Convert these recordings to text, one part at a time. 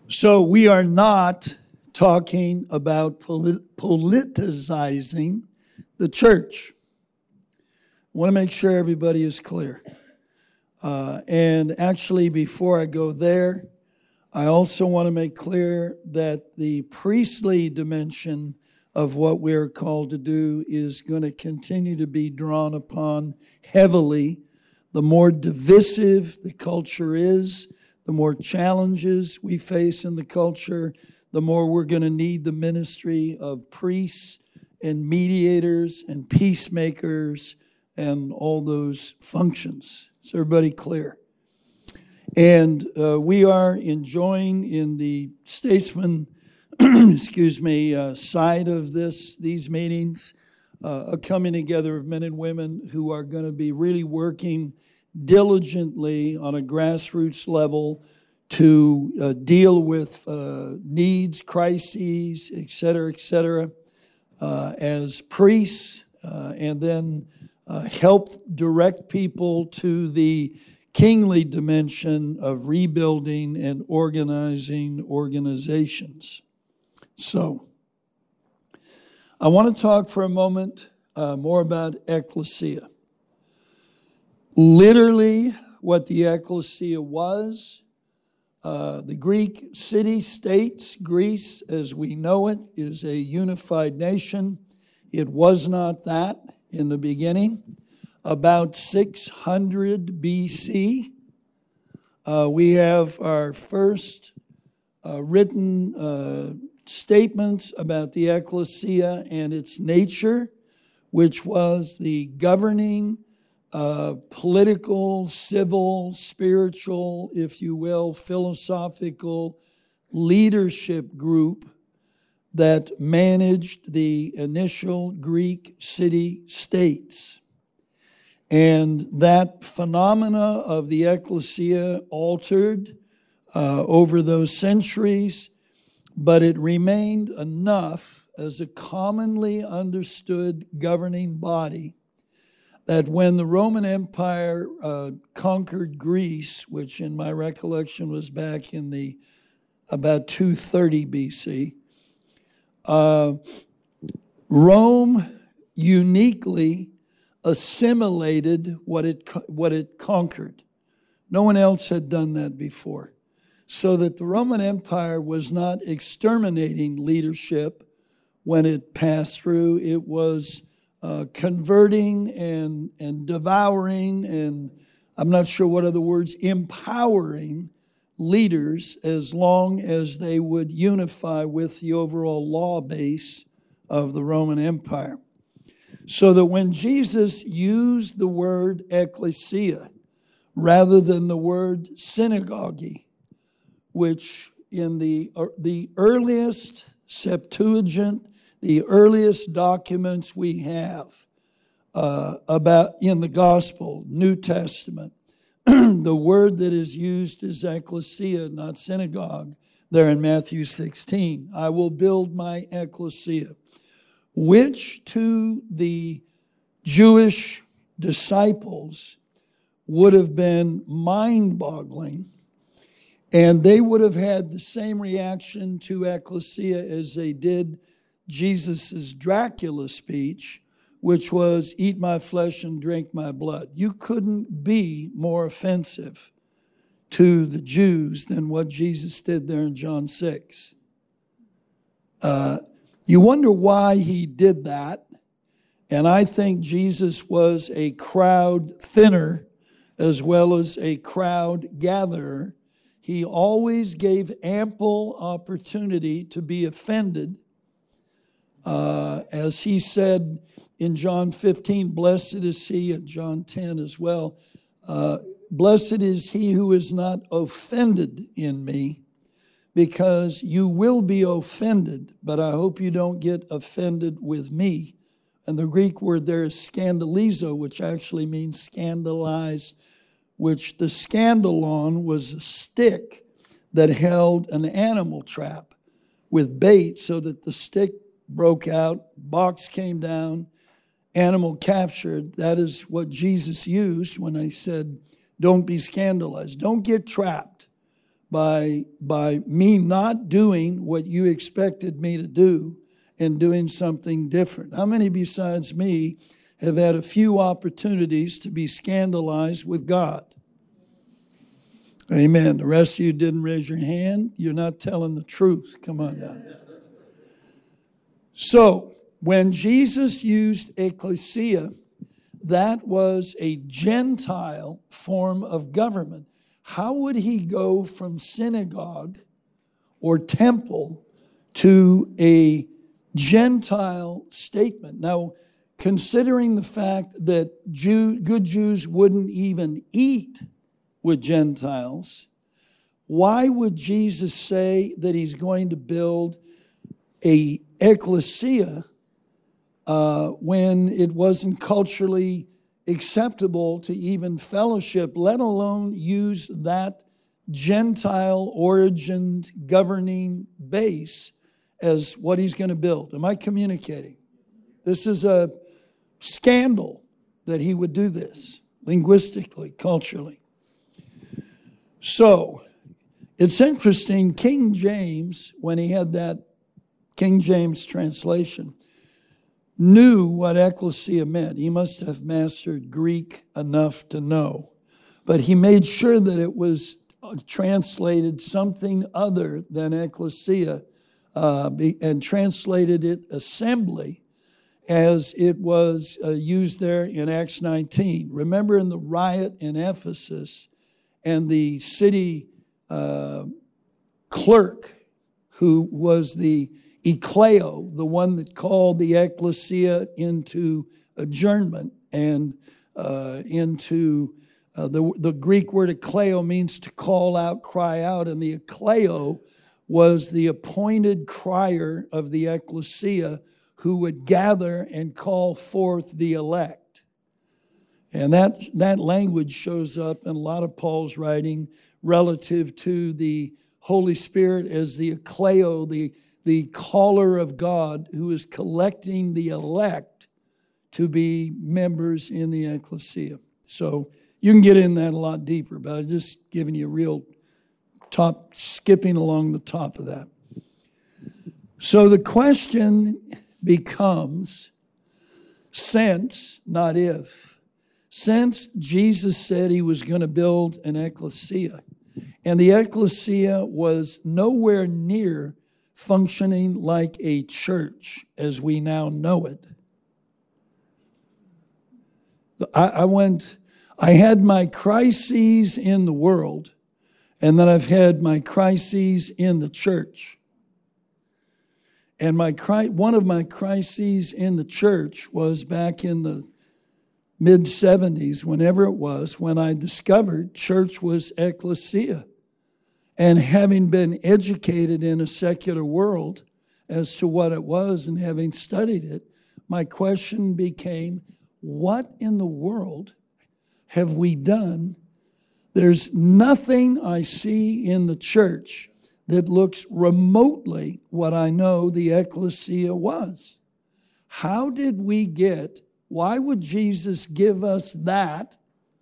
So we are not talking about politicizing the church. I want to make sure everybody is clear. And actually, before I go there, I also want to make clear that the priestly dimension of what we're called to do is going to continue to be drawn upon heavily. The more divisive the culture is, the more challenges we face in the culture, the more we're going to need the ministry of priests and mediators and peacemakers and all those functions. Is everybody clear? And we are enjoying in the statesman, side of these meetings, a coming together of men and women who are going to be really working diligently on a grassroots level to deal with needs, crises, et cetera, as priests, and then help direct people to the kingly dimension of rebuilding and organizing organizations. So, I want to talk for a moment more about ecclesia. Literally, what the ecclesia was, the Greek city-states, Greece as we know it, is a unified nation. It was not that in the beginning. About 600 BC, we have our first written statements about the ecclesia and its nature, which was the governing political, civil, spiritual, if you will, philosophical leadership group that managed the initial Greek city-states. And that phenomena of the ecclesia altered over those centuries, but it remained enough as a commonly understood governing body that when the Roman Empire conquered Greece, which in my recollection was back in the about 230 BC, Rome uniquely assimilated what it conquered. No one else had done that before. So that the Roman Empire was not exterminating leadership when it passed through. It was converting and devouring, and I'm not sure what other words, empowering leaders as long as they would unify with the overall law base of the Roman Empire. So that when Jesus used the word ecclesia rather than the word synagogue, which in the earliest Septuagint, the earliest documents we have about in the Gospel, New Testament, the word that is used is ecclesia, not synagogue, there in Matthew 16. I will build my ecclesia, which to the Jewish disciples would have been mind-boggling, and they would have had the same reaction to ecclesia as they did Jesus' Dracula speech, which was, eat my flesh and drink my blood. You couldn't be more offensive to the Jews than what Jesus did there in John 6. You wonder why he did that, and I think Jesus was a crowd thinner as well as a crowd gatherer. He always gave ample opportunity to be offended. As he said in John 15, blessed is he, and John 10 as well, blessed is he who is not offended in me, because you will be offended, but I hope you don't get offended with me. And the Greek word there is scandalizo, which actually means scandalize, which the scandalon was a stick that held an animal trap with bait so that the stick broke out, box came down, animal captured. That is what Jesus used when I said, don't be scandalized. Don't get trapped by me not doing what you expected me to do and doing something different. How many besides me have had a few opportunities to be scandalized with God? Amen. The rest of you didn't raise your hand. You're not telling the truth. Come on now. So, when Jesus used ecclesia, that was a Gentile form of government. How would he go from synagogue or temple to a Gentile statement? Now, considering the fact that good Jews wouldn't even eat with Gentiles, why would Jesus say that he's going to build a ecclesia when it wasn't culturally acceptable to even fellowship, let alone use that Gentile origined governing base as what he's going to build? Am I communicating? This is a scandal that he would do this linguistically, culturally. So it's interesting, King James, when he had that King James translation, knew what ecclesia meant. He must have mastered Greek enough to know. But he made sure that it was translated something other than ecclesia and translated it assembly as it was used there in Acts 19. Remember in the riot in Ephesus, and the city clerk, who was the ekleo, the one that called the ecclesia into adjournment and into the Greek word ekleo means to call out, cry out, and the ekleo was the appointed crier of the ecclesia who would gather and call forth the elect. And that language shows up in a lot of Paul's writing relative to the Holy Spirit as the ekleo, the caller of God who is collecting the elect to be members in the ecclesia. So you can get in that a lot deeper, but I'm just giving you a real skipping along the top of that. So the question becomes, since, not if, since Jesus said he was going to build an ecclesia, and the ecclesia was nowhere near functioning like a church as we now know it. I had my crises in the world, and then I've had my crises in the church. And one of my crises in the church was back in the mid-70s, whenever it was, when I discovered church was ecclesia. And having been educated in a secular world as to what it was and having studied it, my question became, what in the world have we done? There's nothing I see in the church that looks remotely what I know the ecclesia was. How did we why would Jesus give us that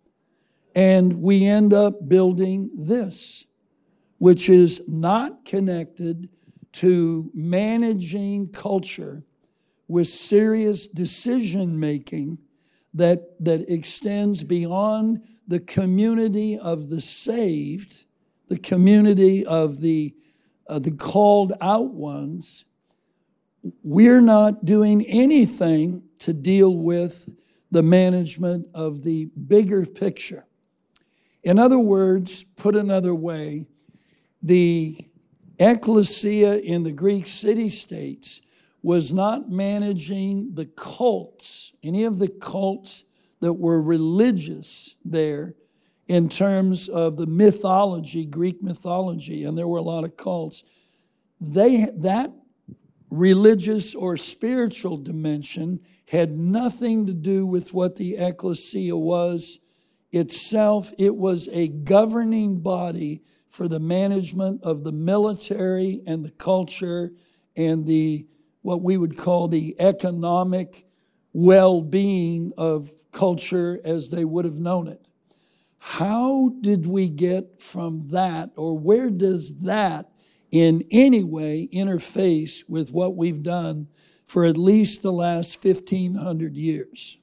and we end up building this, which is not connected to managing culture with serious decision making that extends beyond the community of the saved, the community of the called out ones? We're not doing anything to deal with the management of the bigger picture. In other words, put another way, the ecclesia in the Greek city-states was not managing the cults, any of the cults that were religious there in terms of the mythology, Greek mythology, and there were a lot of cults. That religious or spiritual dimension had nothing to do with what the ecclesia was itself. It was a governing body for the management of the military and the culture and what we would call the economic well-being of culture as they would have known it. how did we get from that, or where does that in any way interface with what we've done for at least the last 1,500 years?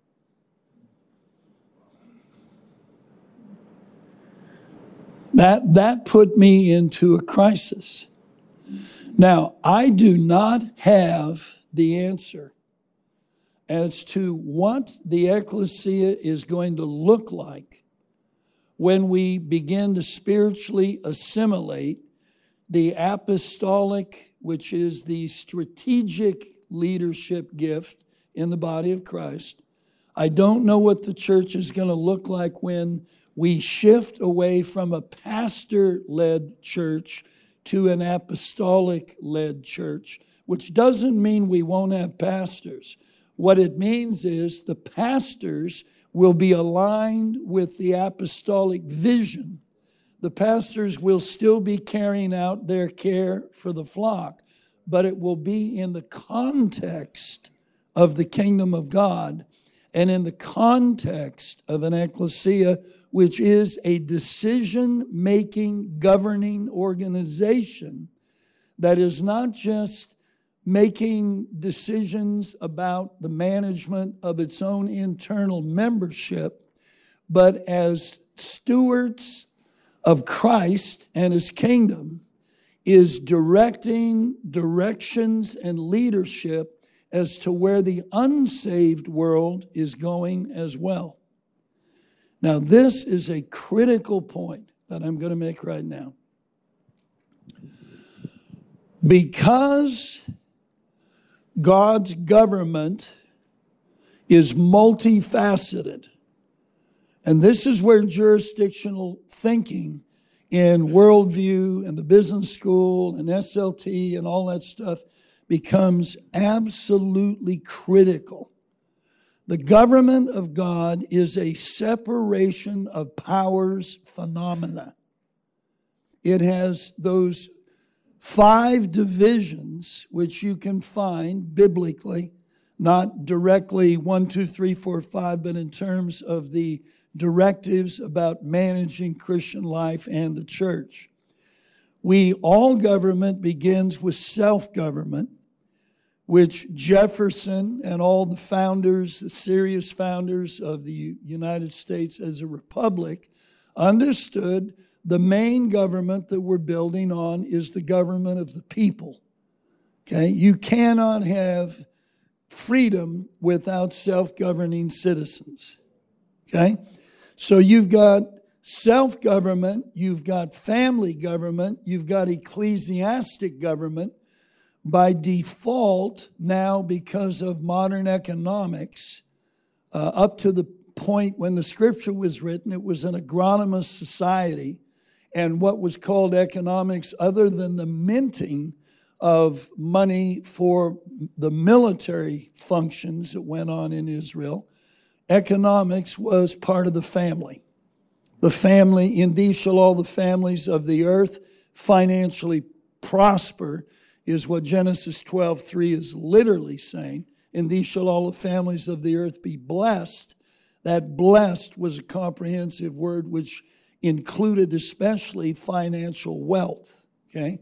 That put me into a crisis. Now, I do not have the answer as to what the ecclesia is going to look like when we begin to spiritually assimilate the apostolic, which is the strategic leadership gift in the body of Christ. I don't know what the church is going to look like when we shift away from a pastor-led church to an apostolic-led church, which doesn't mean we won't have pastors. What it means is the pastors will be aligned with the apostolic vision. The pastors will still be carrying out their care for the flock, but it will be in the context of the kingdom of God and in the context of an ecclesia, which is a decision-making, governing organization that is not just making decisions about the management of its own internal membership, but as stewards of Christ and His kingdom, is directing directions and leadership as to where the unsaved world is going as well. Now, this is a critical point that I'm going to make right now. Because God's government is multifaceted, and this is where jurisdictional thinking in worldview and the business school and SLT and all that stuff becomes absolutely critical. The government of God is a separation of powers phenomena. It has those 5 divisions which you can find biblically, not directly 1, 2, 3, 4, 5, but in terms of the directives about managing Christian life and the church. All government begins with self-government, which Jefferson and all the founders, the serious founders of the United States as a republic, understood the main government that we're building on is the government of the people. Okay? You cannot have freedom without self-governing citizens. Okay? So you've got self-government, you've got family government, you've got ecclesiastic government. By default, now because of modern economics, up to the point when the scripture was written, it was an agronomous society. And what was called economics, other than the minting of money for the military functions that went on in Israel, economics was part of the family. The family, in these shall all the families of the earth financially prosper, is what Genesis 12:3 is literally saying. In these shall all the families of the earth be blessed. That blessed was a comprehensive word which included especially financial wealth. Okay?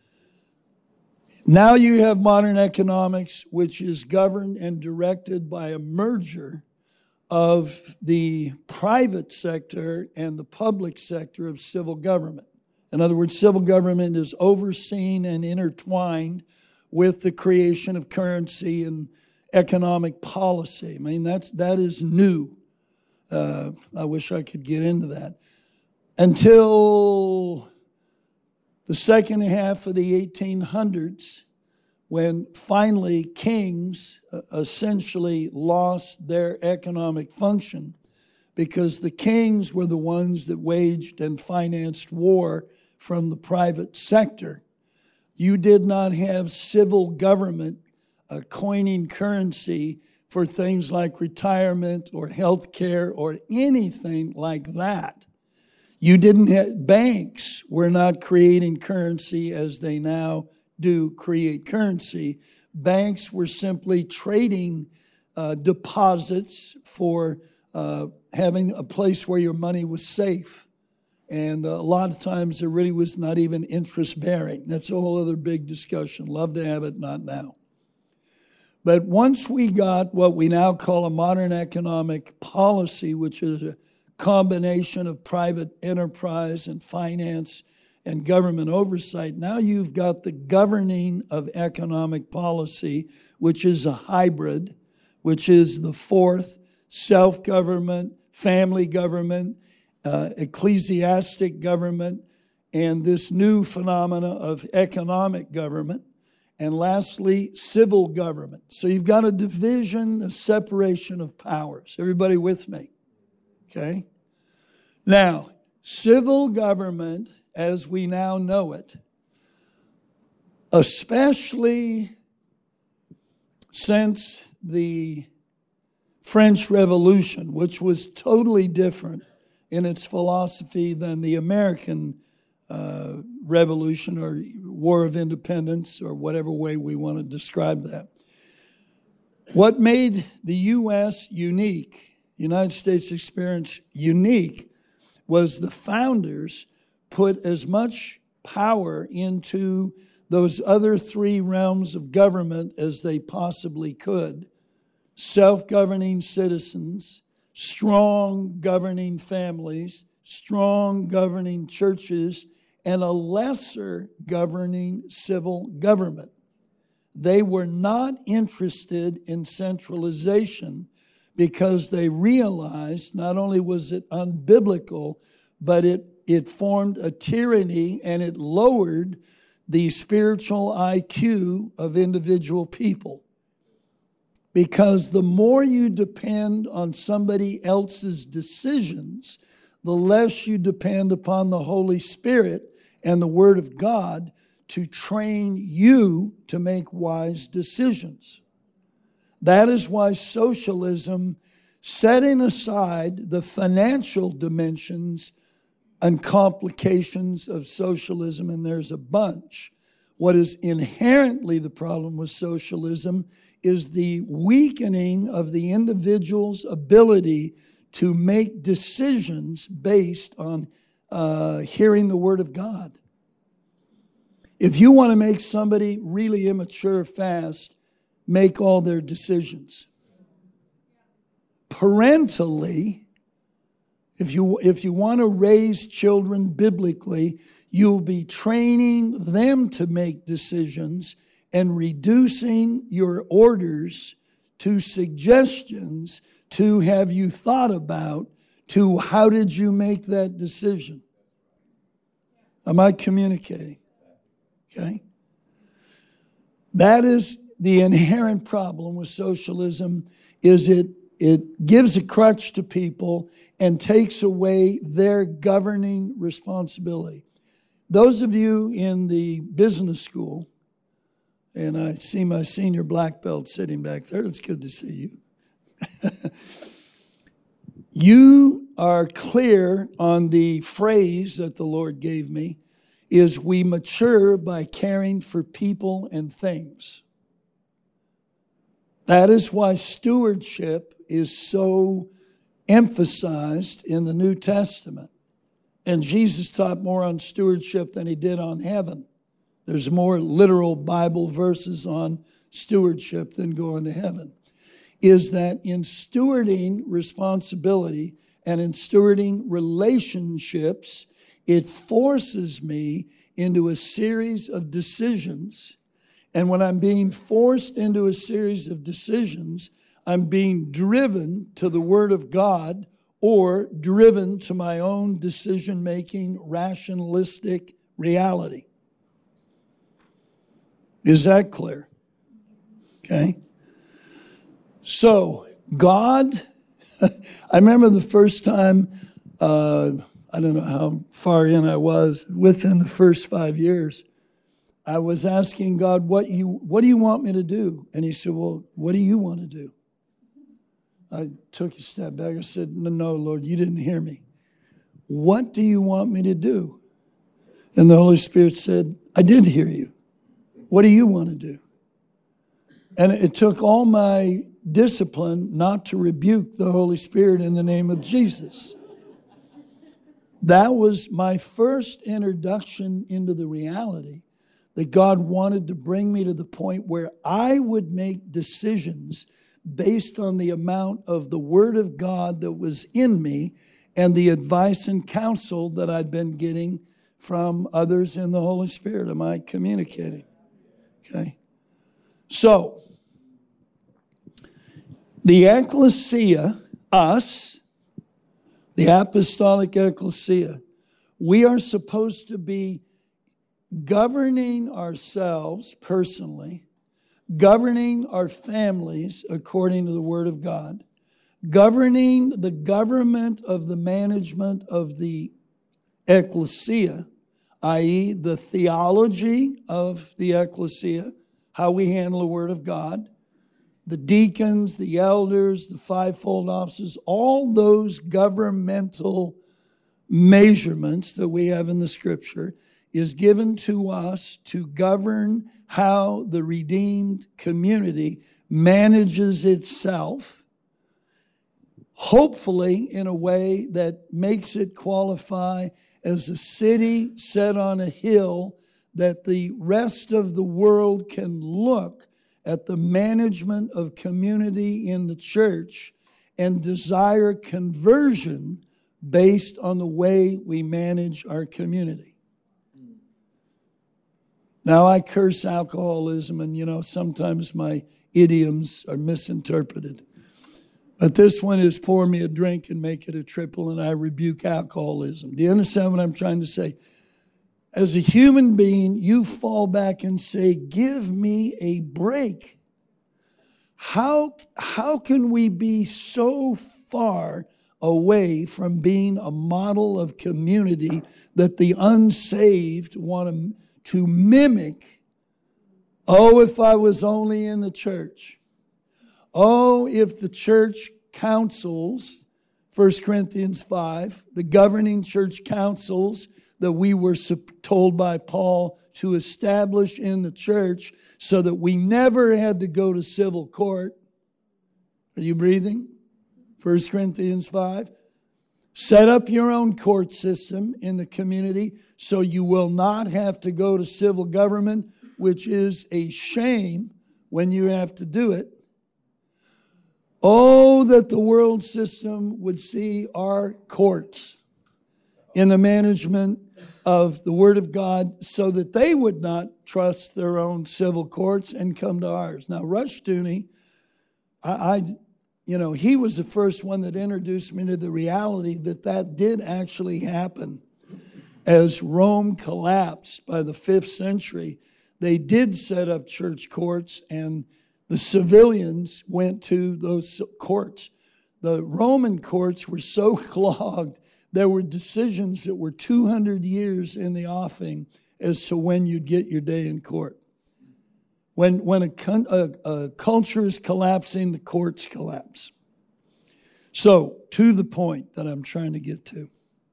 Now you have modern economics, which is governed and directed by a merger of the private sector and the public sector of civil government. In other words, civil government is overseen and intertwined with the creation of currency and economic policy. I mean, that is new. I wish I could get into that. Until the second half of the 1800s, when finally kings essentially lost their economic function, because the kings were the ones that waged and financed war from the private sector. You did not have civil government coining currency for things like retirement or health care or anything like that. You didn't have, banks were not creating currency as they now do create currency. Banks were simply trading deposits for having a place where your money was safe. And a lot of times it really was not even interest bearing. That's a whole other big discussion. Love to have it, not now. But once we got what we now call a modern economic policy, which is a combination of private enterprise and finance and government oversight, now you've got the governing of economic policy, which is a hybrid, which is the fourth: self-government, family government, ecclesiastic government, and this new phenomena of economic government. And lastly, civil government. So you've got a division, a separation of powers. Everybody with me? Okay? Now, civil government, as we now know it, especially since the French Revolution, which was totally different in its philosophy than the American Revolution or War of Independence, or whatever way we want to describe that. What made the U.S. unique, United States experience unique, was the founders put as much power into those other three realms of government as they possibly could: self-governing citizens, strong governing families, strong governing churches, and a lesser governing civil government. They were not interested in centralization because they realized not only was it unbiblical, but it formed a tyranny and it lowered the spiritual IQ of individual people. Because the more you depend on somebody else's decisions, the less you depend upon the Holy Spirit and the Word of God to train you to make wise decisions. That is why socialism, setting aside the financial dimensions and complications of socialism, and there's a bunch, what is inherently the problem with socialism is the weakening of the individual's ability to make decisions based on hearing the Word of God. If you want to make somebody really immature fast, make all their decisions. Parentally, if you want to raise children biblically, you'll be training them to make decisions and reducing your orders to suggestions to have you thought about, to how did you make that decision? Am I communicating? Okay. That is the inherent problem with socialism, is it gives a crutch to people and takes away their governing responsibility. Those of you in the business school, and I see my senior black belt sitting back there, it's good to see you. You are clear on the phrase that the Lord gave me, is we mature by caring for people and things. That is why stewardship is so emphasized in the New Testament. And Jesus taught more on stewardship than he did on heaven. There's more literal Bible verses on stewardship than going to heaven. Is that in stewarding responsibility and in stewarding relationships, it forces me into a series of decisions. And when I'm being forced into a series of decisions, I'm being driven to the Word of God or driven to my own decision-making, rationalistic reality. Is that clear? Okay. So, God, I remember the first time, I don't know how far in I was, within the first 5 years, I was asking God, what do you want me to do? And he said, well, what do you want to do? I took a step back. I said, no, Lord, you didn't hear me. What do you want me to do? And the Holy Spirit said, I did hear you. What do you want to do? And it took all my discipline not to rebuke the Holy Spirit in the name of Jesus. That was my first introduction into the reality that God wanted to bring me to the point where I would make decisions based on the amount of the Word of God that was in me and the advice and counsel that I'd been getting from others in the Holy Spirit. Am I communicating? Okay. So, the ecclesia, us, the apostolic ecclesia, we are supposed to be governing ourselves personally, governing our families according to the Word of God, governing the government of the management of the ecclesia, i.e. the theology of the ecclesia, how we handle the Word of God, the deacons, the elders, the fivefold offices, all those governmental measurements that we have in the Scripture is given to us to govern how the redeemed community manages itself, hopefully in a way that makes it qualify as a city set on a hill that the rest of the world can look at the management of community in the church and desire conversion based on the way we manage our community. Now, I curse alcoholism, and sometimes my idioms are misinterpreted. But this one is pour me a drink and make it a triple, and I rebuke alcoholism. Do you understand what I'm trying to say? As a human being, you fall back and say, give me a break. How can we be so far away from being a model of community that the unsaved want to mimic? Oh, if I was only in the church. Oh, if the church councils, 1 Corinthians 5, the governing church councils that we were told by Paul to establish in the church so that we never had to go to civil court. Are you breathing? 1 Corinthians 5. Set up your own court system in the community so you will not have to go to civil government, which is a shame when you have to do it. Oh, that the world system would see our courts in the management of the Word of God so that they would not trust their own civil courts and come to ours. Now, Rushdoony, he was the first one that introduced me to the reality that did actually happen. As Rome collapsed by the 5th century, they did set up church courts, and the civilians went to those courts. The Roman courts were so clogged, there were decisions that were 200 years in the offing as to when you'd get your day in court. When a culture is collapsing, the courts collapse. So, to the point that I'm trying to get to.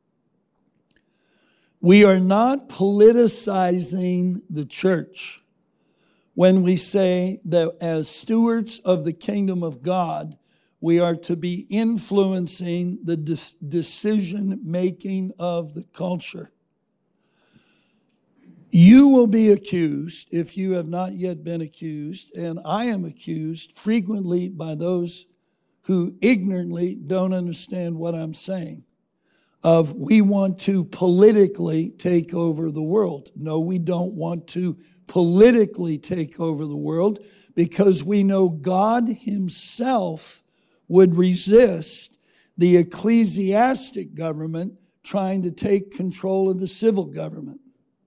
We are not politicizing the church when we say that as stewards of the kingdom of God, we are to be influencing the decision-making of the culture. You will be accused, if you have not yet been accused, and I am accused frequently by those who ignorantly don't understand what I'm saying, of we want to politically take over the world. No, we don't want to politically take over the world because we know God Himself would resist the ecclesiastic government trying to take control of the civil government.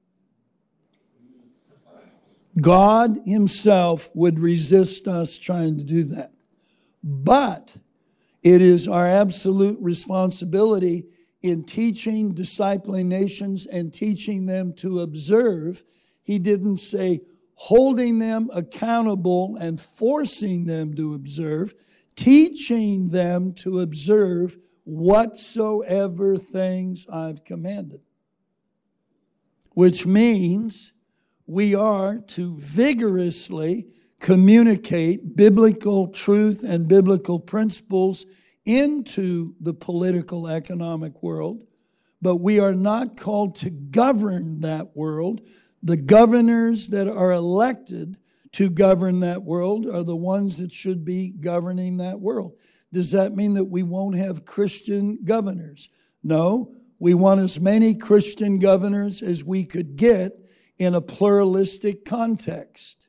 God Himself would resist us trying to do that. But it is our absolute responsibility in teaching, discipling nations, and teaching them to observe. He didn't say holding them accountable and forcing them to observe, teaching them to observe whatsoever things I've commanded. Which means we are to vigorously communicate biblical truth and biblical principles into the political economic world, but we are not called to govern that world. The governors that are elected to govern that world are the ones that should be governing that world. Does that mean that we won't have Christian governors? No, we want as many Christian governors as we could get in a pluralistic context.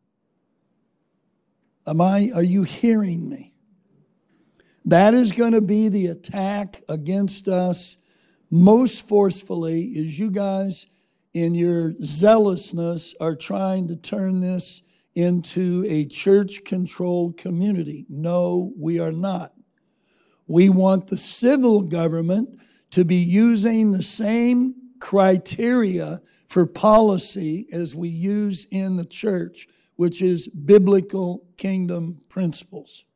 Are you hearing me? That is going to be the attack against us most forcefully, is you guys in your zealousness are trying to turn this into a church-controlled community. No, we are not. We want the civil government to be using the same criteria for policy as we use in the church, which is biblical kingdom principles.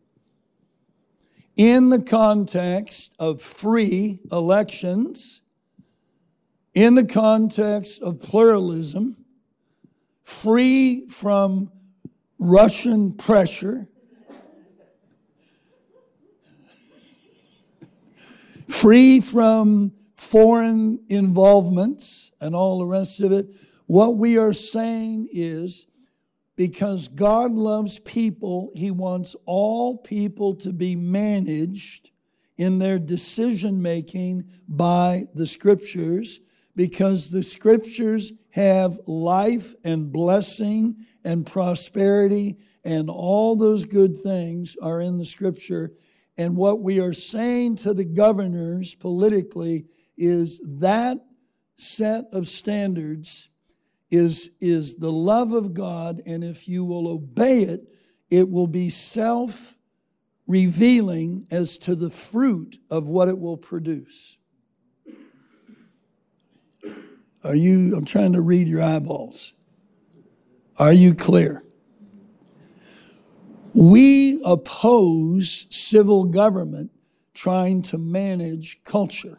In the context of free elections, in the context of pluralism, free from Russian pressure, free from foreign involvements and all the rest of it, what we are saying is, because God loves people, He wants all people to be managed in their decision making by the Scriptures, because the Scriptures have life and blessing and prosperity, and all those good things are in the Scripture. And what we are saying to the governors politically is that set of standards is the love of God, and if you will obey it, it will be self-revealing as to the fruit of what it will produce. I'm trying to read your eyeballs. Are you clear? We oppose civil government trying to manage culture.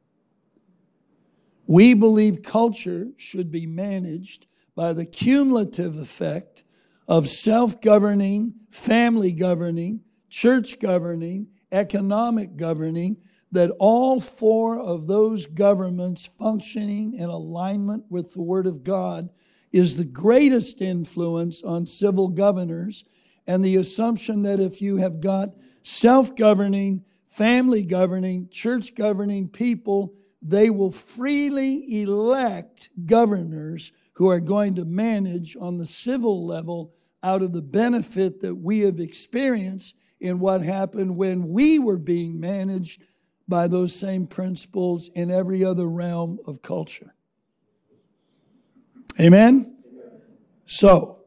We believe culture should be managed by the cumulative effect of self-governing, family governing, church governing, economic governing, that all four of those governments functioning in alignment with the Word of God is the greatest influence on civil governors, and the assumption that if you have got self-governing, family governing, church governing people, they will freely elect governors who are going to manage on the civil level out of the benefit that we have experienced in what happened when we were being managed by those same principles in every other realm of culture. Amen? So,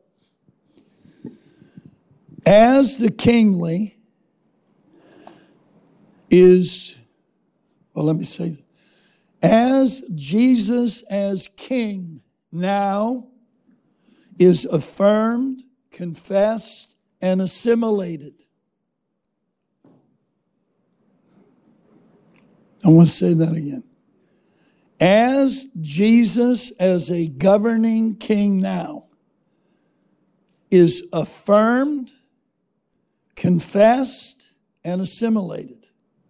as the kingly is, as Jesus as King now is affirmed, confessed, and assimilated. I want to say that again. As Jesus as a governing King now is affirmed, confessed, and assimilated.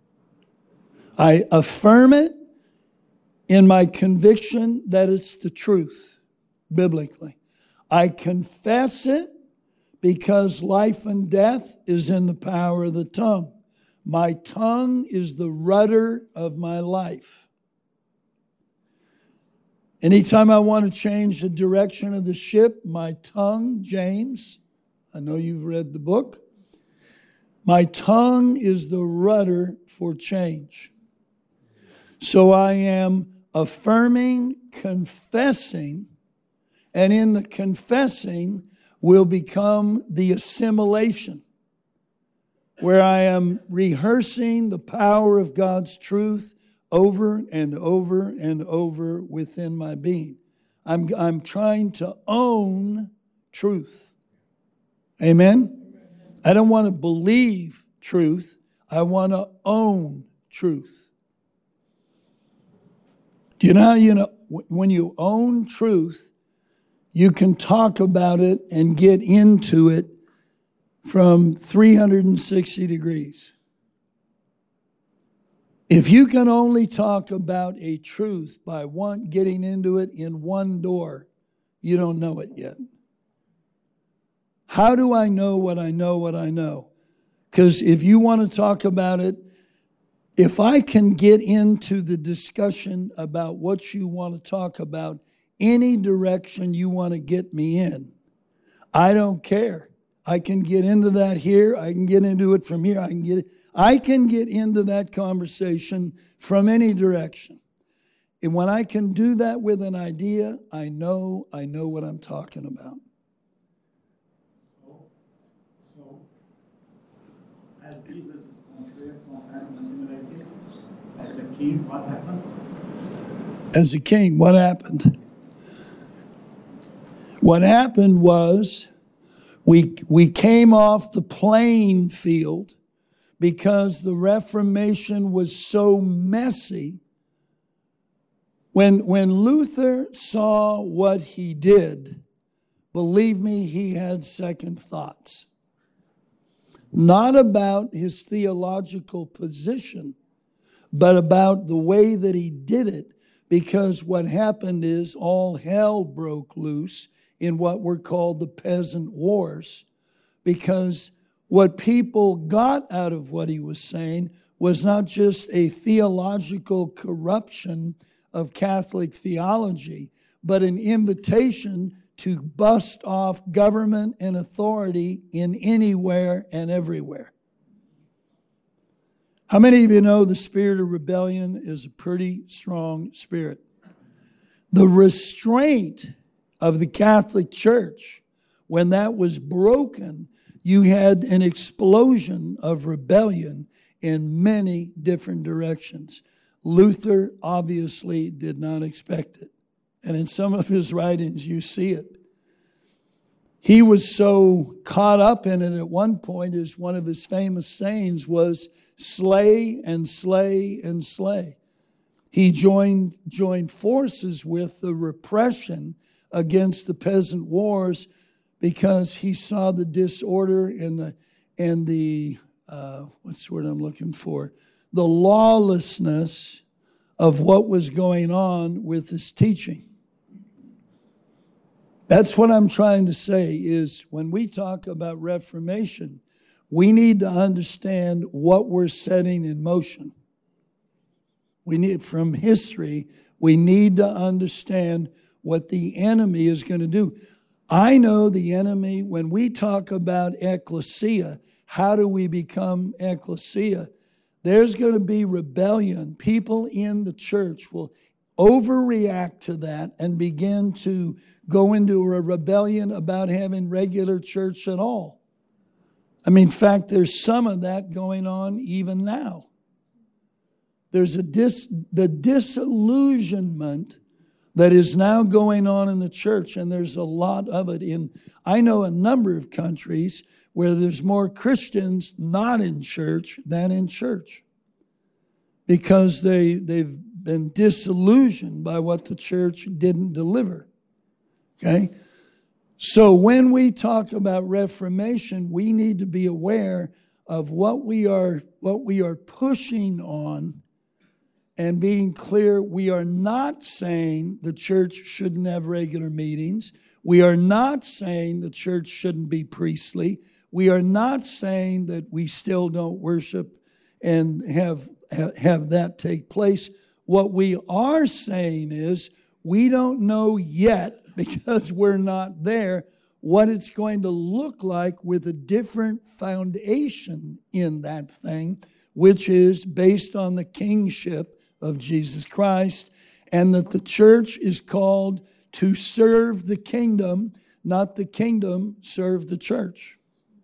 I affirm it in my conviction that it's the truth, biblically. I confess it because life and death is in the power of the tongue. My tongue is the rudder of my life. Anytime I want to change the direction of the ship, my tongue, James, I know you've read the book, my tongue is the rudder for change. So I am affirming, confessing, and in the confessing will become the assimilation, where I am rehearsing the power of God's truth over and over and over within my being. I'm trying to own truth. Amen? I don't want to believe truth. I want to own truth. Do you know how when you own truth, You can talk about it and get into it from 360 degrees. If you can only talk about a truth by getting into it in one door, you don't know it yet. How do I know what I know what I know? Because if you want to talk about it, if I can get into the discussion about what you want to talk about, any direction you want to get me in, I don't care. I can get into that here. I can get into it from here. I can get into that conversation from any direction. And when I can do that with an idea, I know what I'm talking about. So as Jesus is assimilated, as a king, what happened? As a king, what happened? What happened was we came off the playing field because the Reformation was so messy. When Luther saw what he did, believe me, he had second thoughts. Not about his theological position, but about the way that he did it. Because what happened is all hell broke loose in what were called the peasant wars. Because what people got out of what he was saying was not just a theological corruption of Catholic theology, but an invitation to bust off government and authority in anywhere and everywhere. How many of you know the spirit of rebellion is a pretty strong spirit? The restraint of the Catholic Church, when that was broken, you had an explosion of rebellion in many different directions. Luther obviously did not expect it. And in some of his writings, you see it. He was so caught up in it at one point, as one of his famous sayings was, slay and slay and slay. He joined forces with the repression against the peasant wars because he saw the disorder and the what's the word I'm looking for? The lawlessness of what was going on with his teaching. That's what I'm trying to say is when we talk about Reformation, we need to understand what we're setting in motion. We need, from history, we need to understand what the enemy is going to do. I know the enemy, when we talk about ecclesia, how do we become ecclesia? There's going to be rebellion. People in the church will overreact to that and begin to go into a rebellion about having regular church at all. I mean, in fact, there's some of that going on even now. There's the disillusionment that is now going on in the church, and there's a lot of it I know a number of countries where there's more Christians not in church than in church because they've been disillusioned by what the church didn't deliver. Okay? So when we talk about Reformation, we need to be aware of what we are pushing on and being clear. We are not saying the church shouldn't have regular meetings. We are not saying the church shouldn't be priestly. We are not saying that we still don't worship and have that take place. What we are saying is we don't know yet, because we're not there, what it's going to look like with a different foundation in that thing, which is based on the kingship of Jesus Christ, and that the church is called to serve the kingdom, not the kingdom serve the church.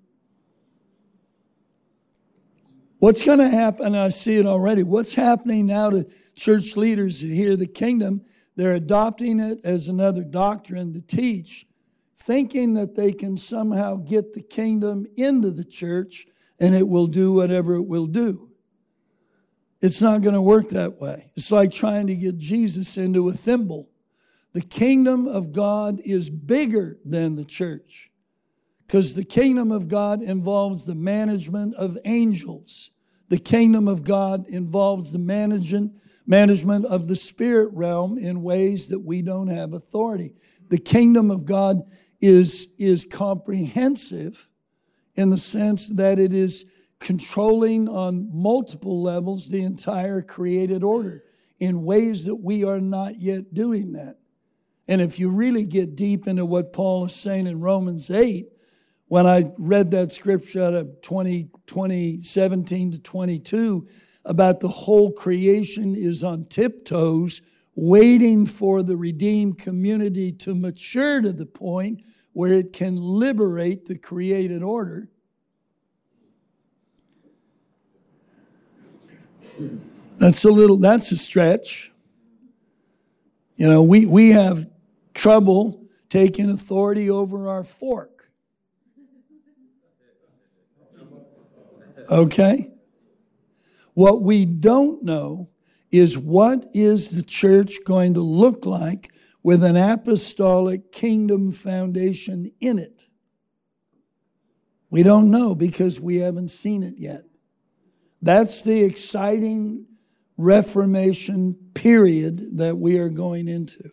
What's going to happen, I see it already, what's happening now to church leaders who hear the kingdom? They're adopting it as another doctrine to teach, thinking that they can somehow get the kingdom into the church and it will do whatever it will do. It's not going to work that way. It's like trying to get Jesus into a thimble. The kingdom of God is bigger than the church, because the kingdom of God involves the management of angels. The kingdom of God involves the management of the spirit realm in ways that we don't have authority. The kingdom of God is comprehensive in the sense that it is controlling on multiple levels the entire created order in ways that we are not yet doing that. And if you really get deep into what Paul is saying in Romans 8, when I read that scripture out of 17 to 22 about the whole creation is on tiptoes, waiting for the redeemed community to mature to the point where it can liberate the created order. That's a stretch. You know, we have trouble taking authority over our fork. Okay? What we don't know is what is the church going to look like with an apostolic kingdom foundation in it. We don't know because we haven't seen it yet. That's the exciting Reformation period that we are going into.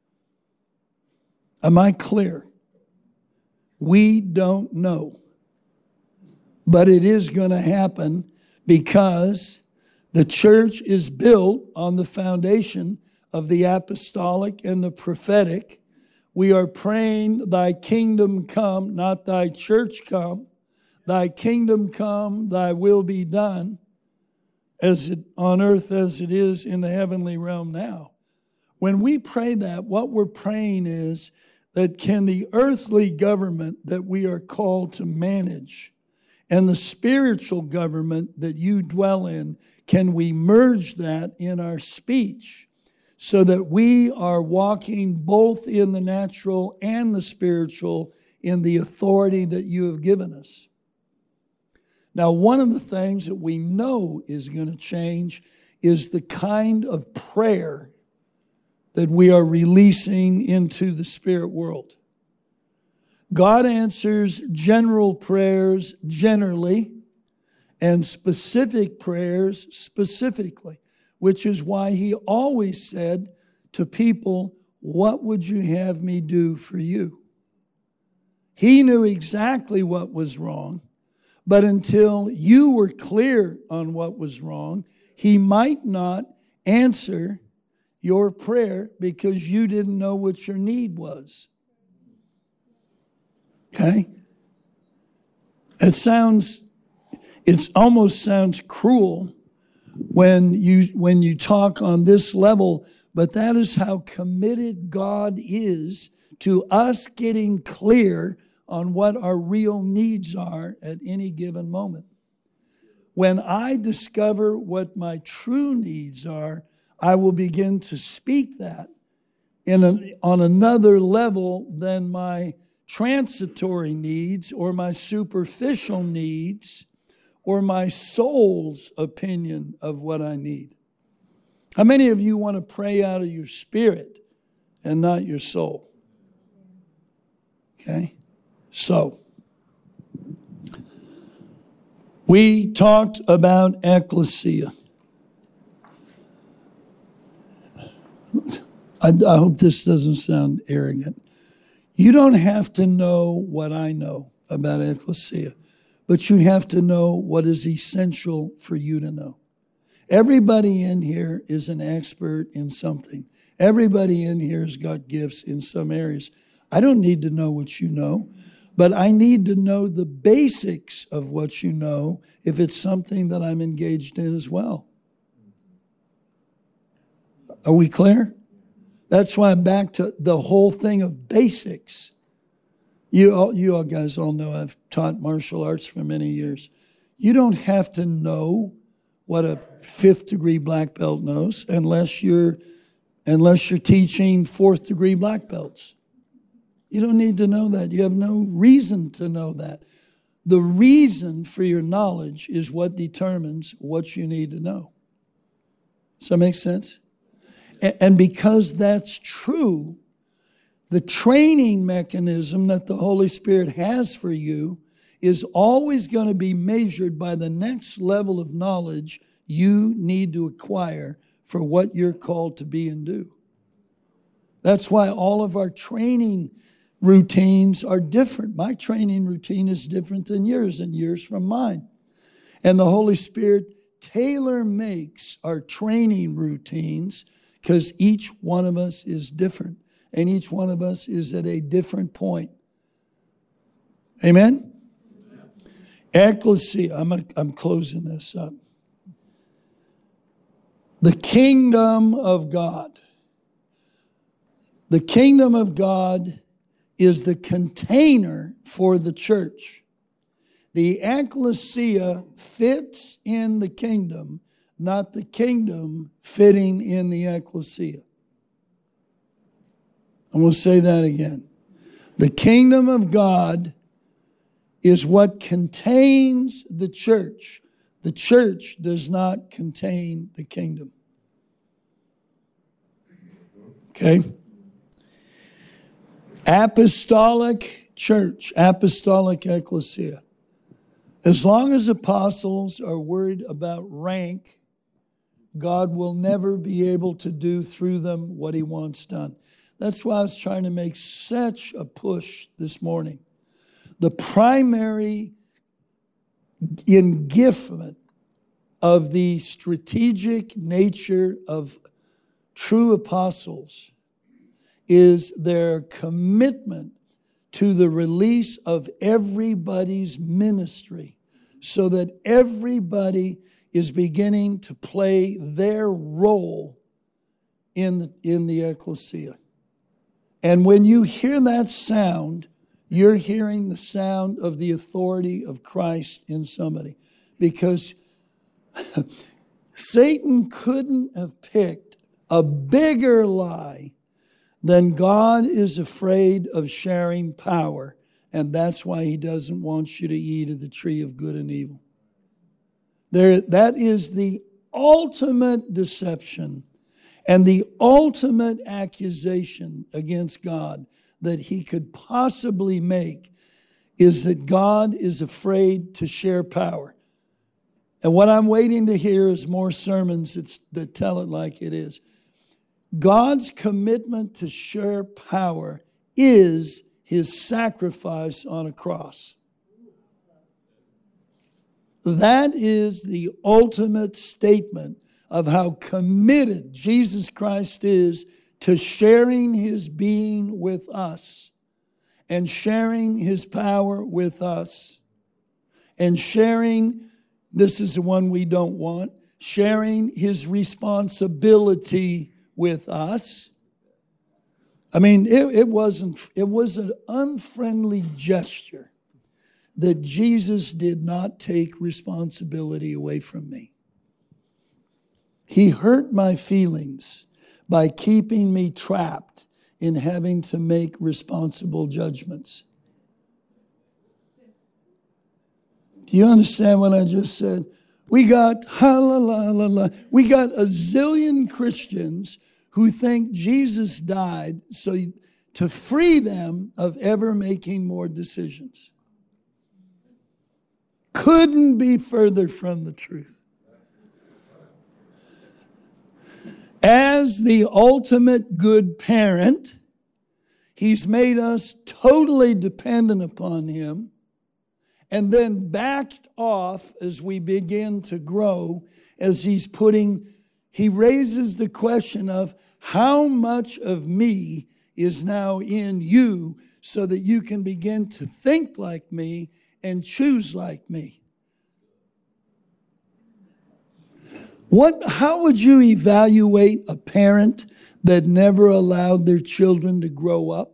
Am I clear? We don't know. But it is going to happen because the church is built on the foundation of the apostolic and the prophetic. We are praying, thy kingdom come, not thy church come. Thy kingdom come, thy will be done, as it on earth as it is in the heavenly realm now. When we pray that, what we're praying is that can the earthly government that we are called to manage and the spiritual government that you dwell in, can we merge that in our speech so that we are walking both in the natural and the spiritual in the authority that you have given us? Now, one of the things that we know is going to change is the kind of prayer that we are releasing into the spirit world. God answers general prayers generally and specific prayers specifically, which is why he always said to people, "What would you have me do for you?" He knew exactly what was wrong. But until you were clear on what was wrong, he might not answer your prayer because you didn't know what your need was. Okay? It almost sounds cruel when you talk on this level, but that is how committed God is to us getting clear on what our real needs are at any given moment. When I discover what my true needs are, I will begin to speak that on another level than my transitory needs or my superficial needs or my soul's opinion of what I need. How many of you want to pray out of your spirit and not your soul? Okay? So, we talked about ecclesia. I hope this doesn't sound arrogant. You don't have to know what I know about ecclesia, but you have to know what is essential for you to know. Everybody in here is an expert in something. Everybody in here has got gifts in some areas. I don't need to know what you know. But I need to know the basics of what you know if it's something that I'm engaged in as well. Are we clear? That's why I'm back to the whole thing of basics. You all guys all know I've taught martial arts for many years. You don't have to know what a 5th degree black belt knows unless you're teaching 4th degree black belts. You don't need to know that. You have no reason to know that. The reason for your knowledge is what determines what you need to know. Does that make sense? And because that's true, The training mechanism that the Holy Spirit has for you is always going to be measured by the next level of knowledge you need to acquire for what you're called to be and do. That's why all of our training routines are different. My training routine is different than yours and yours from mine. And the Holy Spirit tailor makes our training routines because each one of us is different. And each one of us is at a different point. Amen? Ecclesia, I'm closing this up. The kingdom of God. The kingdom of God is the container for the church. The ecclesia fits in the kingdom, not the kingdom fitting in the ecclesia. And we'll say that again. The kingdom of God is what contains the church. The church does not contain the kingdom. Okay? Apostolic church, apostolic ecclesia. As long as apostles are worried about rank, God will never be able to do through them what he wants done. That's why I was trying to make such a push this morning. The primary engiftment of the strategic nature of true apostles is their commitment to the release of everybody's ministry so that everybody is beginning to play their role in the ecclesia. And when you hear that sound, you're hearing the sound of the authority of Christ in somebody. Because Satan couldn't have picked a bigger lie than God is afraid of sharing power. And that's why he doesn't want you to eat of the tree of good and evil. That is the ultimate deception and the ultimate accusation against God that he could possibly make is that God is afraid to share power. And what I'm waiting to hear is more sermons that tell it like it is. God's commitment to share power is his sacrifice on a cross. That is the ultimate statement of how committed Jesus Christ is to sharing his being with us and sharing his power with us and sharing, this is the one we don't want, sharing his responsibility with us. I mean, it was an unfriendly gesture that Jesus did not take responsibility away from me. He hurt my feelings by keeping me trapped in having to make responsible judgments. Do you understand what I just said? We got we got a zillion Christians who think Jesus died so to free them of ever making more decisions. Couldn't be further from the truth. As the ultimate good parent, he's made us totally dependent upon him and then backed off as we begin to grow, as he raises the question of how much of me is now in you so that you can begin to think like me and choose like me. How would you evaluate a parent that never allowed their children to grow up?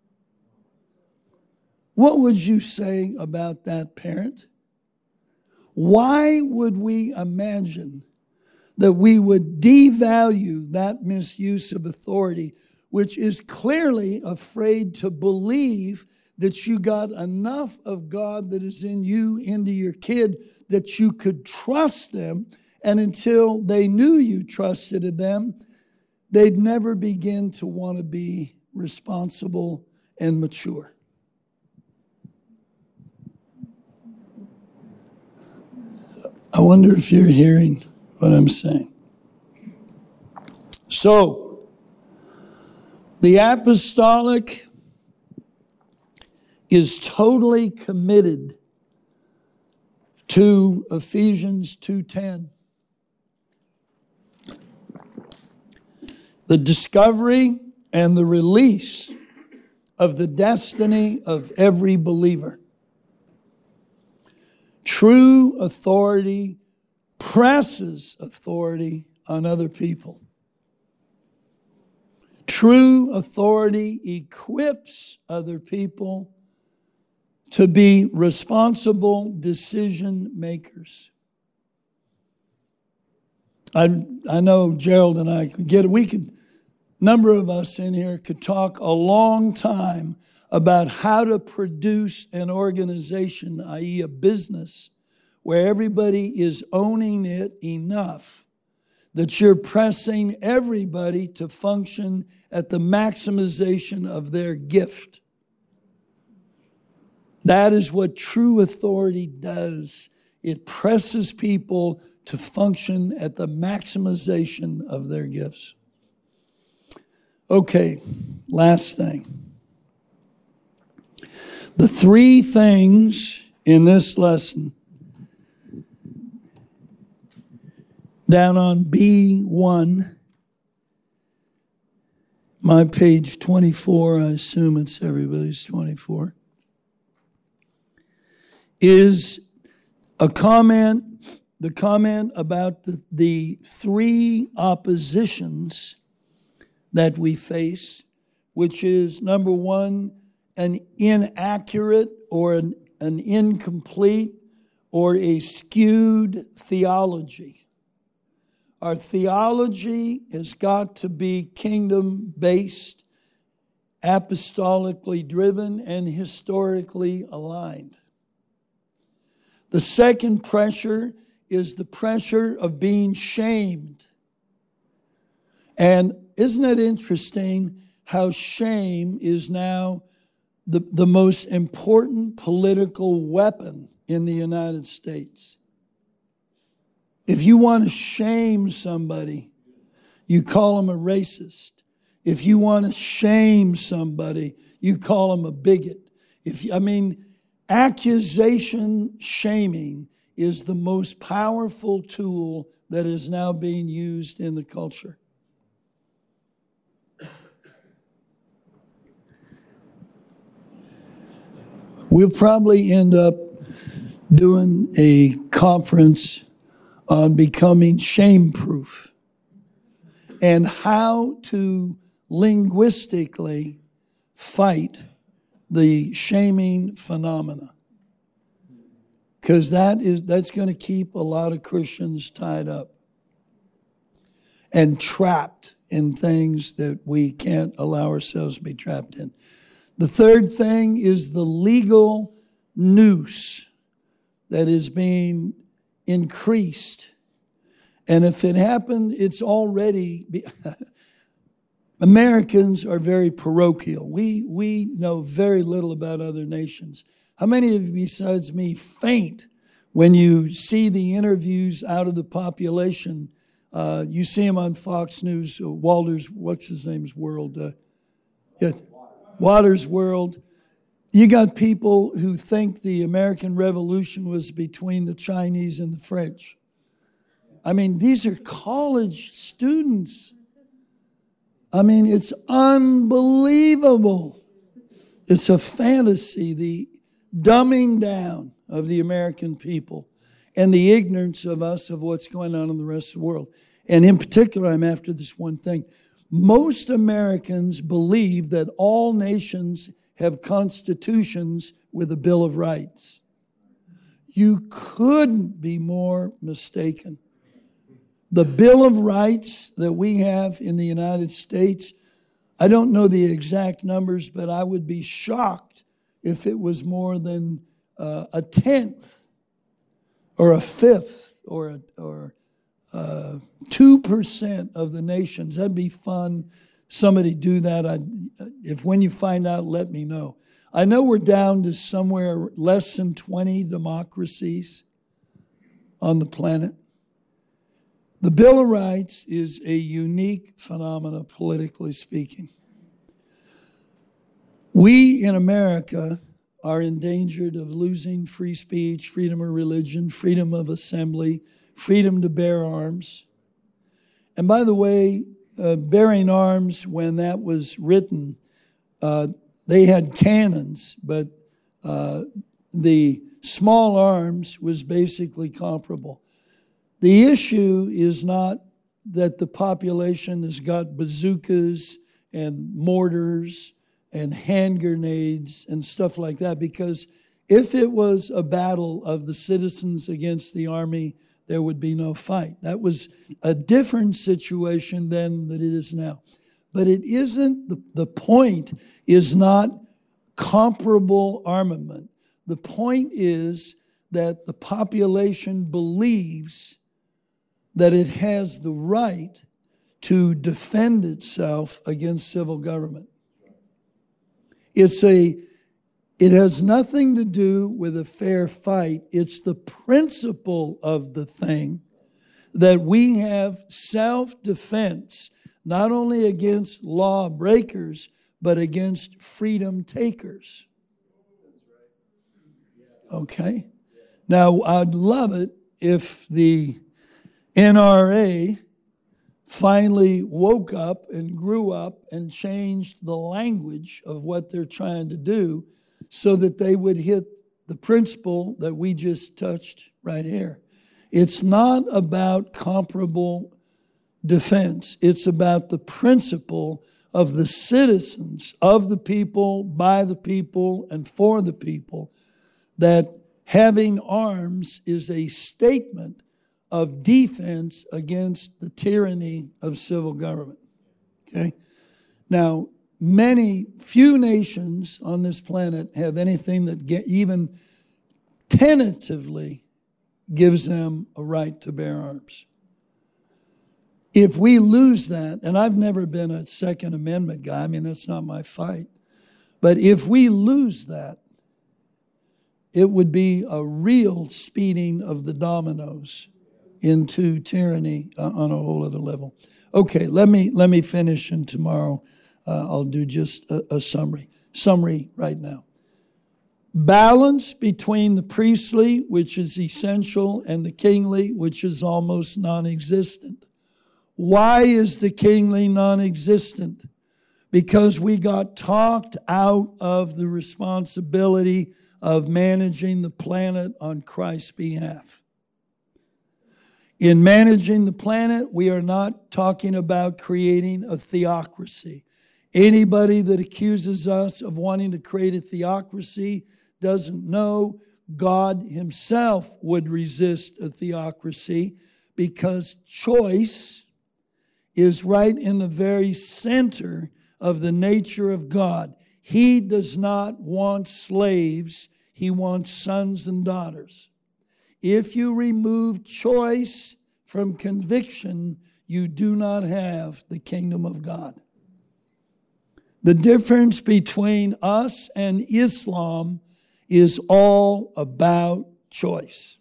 What would you say about that parent? Why would we imagine that we would devalue that misuse of authority, which is clearly afraid to believe that you got enough of God that is in you into your kid that you could trust them? And until they knew you trusted them, they'd never begin to want to be responsible, and mature. I wonder if you're hearing what I'm saying. So, the apostolic is totally committed to Ephesians 2:10. The discovery and the release of the destiny of every believer. True authority presses authority on other people. True authority equips other people to be responsible decision makers. I know Gerald and I number of us in here could talk a long time about how to produce an organization, i.e. a business, where everybody is owning it enough that you're pressing everybody to function at the maximization of their gift. That is what true authority does. It presses people to function at the maximization of their gifts. Okay, last thing. The three things in this lesson, down on B1, my page 24, I assume it's everybody's 24, is a comment, the comment about the three oppositions that we face, which is, number one, an inaccurate or an incomplete or a skewed theology. Our theology has got to be kingdom-based, apostolically driven, and historically aligned. The second pressure is the pressure of being shamed. And isn't it interesting how shame is now the most important political weapon in the United States? If you want to shame somebody, you call them a racist. If you want to shame somebody, you call them a bigot. Accusation shaming is the most powerful tool that is now being used in the culture. We'll probably end up doing a conference on becoming shame-proof and how to linguistically fight the shaming phenomena. Because that's going to keep a lot of Christians tied up and trapped in things that we can't allow ourselves to be trapped in. The third thing is the legal noose that is being increased. And if it happened, it's already... Americans are very parochial. We know very little about other nations. How many of you besides me faint when you see the interviews out of the population? You see them on Fox News, Walter's, what's his name's World? Waters World. You got people who think the American Revolution was between the Chinese and the French. These are college students. It's unbelievable. It's a fantasy, the dumbing down of the American people and the ignorance of us of what's going on in the rest of the world. And in particular, I'm after this one thing. Most Americans believe that all nations have constitutions with a Bill of Rights. You couldn't be more mistaken. The Bill of Rights that we have in the United States, I don't know the exact numbers, but I would be shocked if it was more than a tenth or a fifth or 2% of the nations. That'd be fun somebody do that. If when you find out, let me know. I know we're down to somewhere less than 20 democracies on the planet. The Bill of Rights is a unique phenomenon, politically speaking. We in America are endangered of losing free speech, freedom of religion, freedom of assembly, freedom to bear arms. And by the way, bearing arms, when that was written, they had cannons, but the small arms was basically comparable. The issue is not that the population has got bazookas and mortars and hand grenades and stuff like that, because if it was a battle of the citizens against the army, there would be no fight. That was a different situation then than it is now. But it isn't, the point is not comparable armament. The point is that the population believes that it has the right to defend itself against civil government. It has nothing to do with a fair fight. It's the principle of the thing that we have self-defense, not only against lawbreakers, but against freedom takers. Okay? Now, I'd love it if the NRA finally woke up and grew up and changed the language of what they're trying to do so that they would hit the principle that we just touched right here. It's not about comparable defense. It's about the principle of the citizens, of the people, by the people, and for the people, that having arms is a statement of defense against the tyranny of civil government. Okay? Now, few nations on this planet have anything that even tentatively gives them a right to bear arms. If we lose that, and I've never been a Second Amendment guy, I mean, that's not my fight, but if we lose that, it would be a real speeding of the dominoes into tyranny on a whole other level. Okay, let me finish, and tomorrow I'll do just a summary. Summary right now. Balance between the priestly, which is essential, and the kingly, which is almost non-existent. Why is the kingly non-existent? Because we got talked out of the responsibility of managing the planet on Christ's behalf. In managing the planet, we are not talking about creating a theocracy. Anybody that accuses us of wanting to create a theocracy doesn't know God himself would resist a theocracy, because choice is right in the very center of the nature of God. He does not want slaves. He wants sons and daughters. If you remove choice from conviction, you do not have the kingdom of God. The difference between us and Islam is all about choice.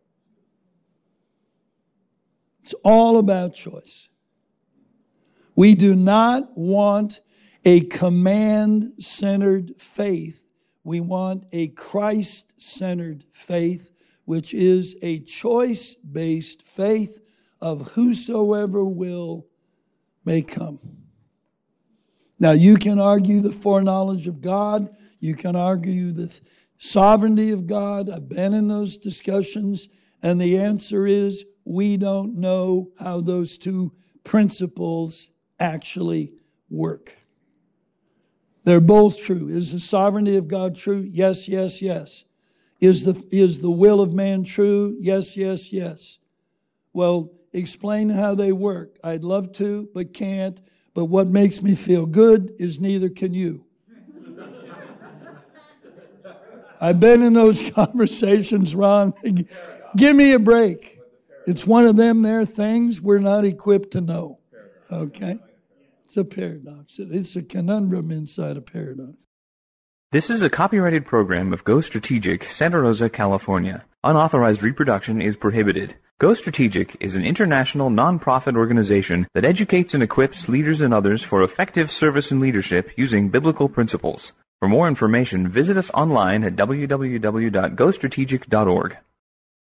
It's all about choice. We do not want a command-centered faith. We want a Christ-centered faith, which is a choice-based faith of whosoever will may come. Now, you can argue the foreknowledge of God. You can argue the sovereignty of God. I've been in those discussions, and the answer is we don't know how those two principles actually work. They're both true. Is the sovereignty of God true? Yes, yes, yes. Is the will of man true? Yes, yes, yes. Well, explain how they work. I'd love to, but can't. But what makes me feel good is neither can you. I've been in those conversations, Ron. Give me a break. It's one of them there things we're not equipped to know. Okay? It's a paradox. It's a conundrum inside a paradox. This is a copyrighted program of Go Strategic, Santa Rosa, California. Unauthorized reproduction is prohibited. Go Strategic is an international non-profit organization that educates and equips leaders and others for effective service and leadership using biblical principles. For more information, visit us online at www.gostrategic.org.